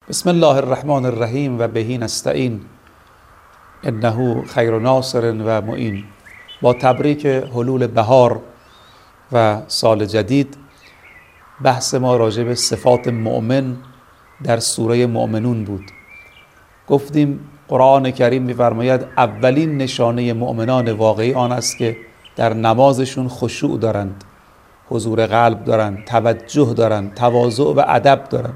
بسم الله الرحمن الرحیم و بهی نستعین انه خیر ناصر و معین. با تبریک حلول بهار و سال جدید، بحث ما راجع به صفات مؤمن در سوره مؤمنون بود. گفتیم قرآن کریم می‌فرماید اولین نشانه مؤمنان واقعی آن است که در نمازشون خشوع دارند، حضور قلب دارند، توجه دارند، تواضع و ادب دارند.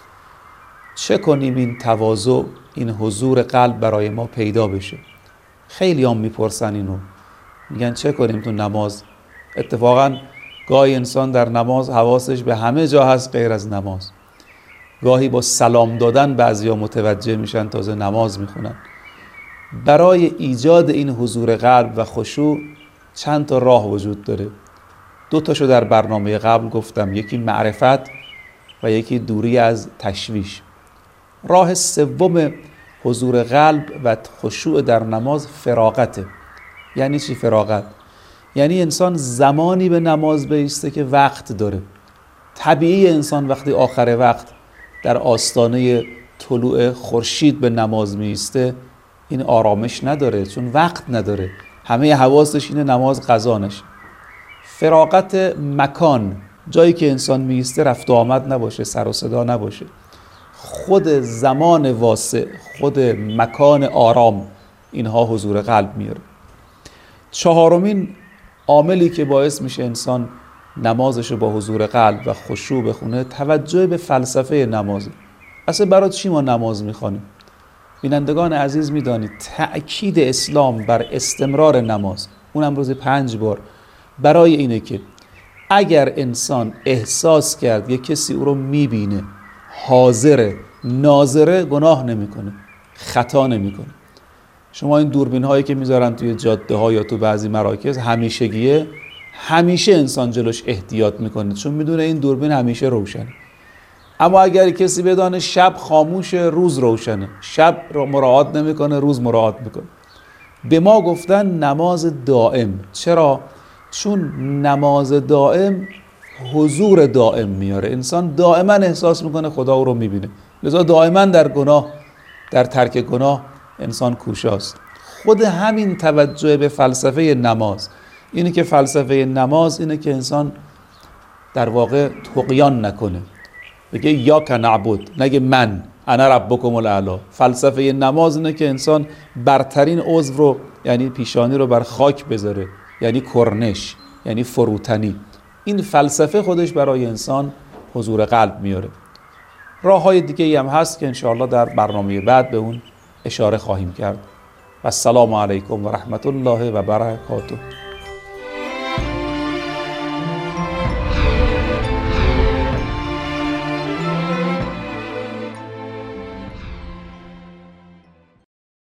چه کنیم این تواضع، این حضور قلب برای ما پیدا بشه؟ خیلی هم میپرسن اینو، میگن چه کنیم تو نماز؟ اتفاقا گاهی انسان در نماز حواسش به همه جا هست غیر از نماز. گاهی با سلام دادن بعضیا متوجه میشن تازه نماز میخونن. برای ایجاد این حضور قلب و خشوع چند تا راه وجود داره. 2 تاشو در برنامه قبل گفتم، یکی معرفت و یکی دوری از تشویش. راه سوم حضور قلب و خشوع در نماز فراغته. یعنی چی فراغت؟ یعنی انسان زمانی به نماز بایسته که وقت داره. طبیعی انسان وقتی آخر وقت در آستانه طلوع خورشید به نماز میایسته این آرامش نداره، چون وقت نداره، همه حواسش اینه نماز قضانش. فراغت مکان، جایی که انسان میایسته رفت و آمد نباشه، سر و صدا نباشه، خود زمان واسع، خود مکان آرام، اینها حضور قلب میاره. 4مین عاملی که باعث میشه انسان نمازشو با حضور قلب و خشوع بخونه، توجه به فلسفه نمازه. اصلا برای چی ما نماز میخوانیم؟ بینندگان عزیز میدانید تأکید اسلام بر استمرار نماز، اونم روزی 5 بار، برای اینه که اگر انسان احساس کرد یک کسی او رو میبینه، حاضره، ناظره، گناه نمیکنه، خطا نمیکنه. شما این دوربین هایی که میذارن توی جاده ها یا تو بعضی مراکز همیشگیه، همیشه انسان جلوش احتیاط میکنه، چون میدونه این دوربین همیشه روشنه. اما اگر کسی بدانه شب خاموشه، روز روشنه، شب مراعات نمیکنه، روز مراعات میکنه. به ما گفتن نماز دائم. چرا؟ چون نماز دائم حضور دائم میاره. انسان دائما احساس میکنه خدا او رو میبینه، لذا دائما در گناه، در ترک گناه انسان کوشاست. خود همین توجه به فلسفه نماز، اینه که فلسفه نماز اینه که انسان در واقع طغیان نکنه، بگه یاک نعبد، نگه من انا ربکم الاعلی. فلسفه نماز اینه که انسان برترین عضو رو، یعنی پیشانی رو بر خاک بذاره، یعنی کرنش، یعنی فروتنی. این فلسفه خودش برای انسان حضور قلب میاره. راه های دیگه هم هست که انشاءالله در برنامه بعد به اون اشاره خواهیم کرد. و السلام علیکم و رحمت الله و برکاته.